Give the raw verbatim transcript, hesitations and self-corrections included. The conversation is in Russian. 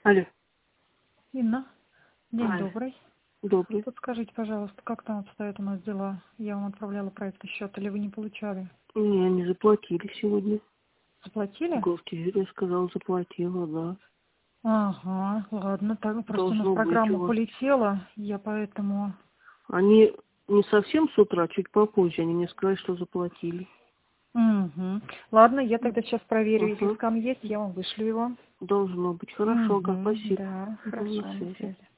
Алло. Инна, день Алло. добрый. Добрый. Подскажите, пожалуйста, как там обстоят у нас дела? Я вам отправляла проект счет, или вы не получали? Не, они заплатили сегодня. Заплатили? Бухгалтерия сказал, заплатила, да. Ага, ладно, так просто у нас Должно быть у программа вас. полетела, я поэтому... Они не совсем с утра, чуть попозже, они мне сказали, что заплатили. Угу. Ладно, я тогда сейчас проверю, если Угу. скам есть, я вам вышлю его. Должно быть. Хорошо, ага, Угу, спасибо. да, Угу, на хорошо, на связи. связи.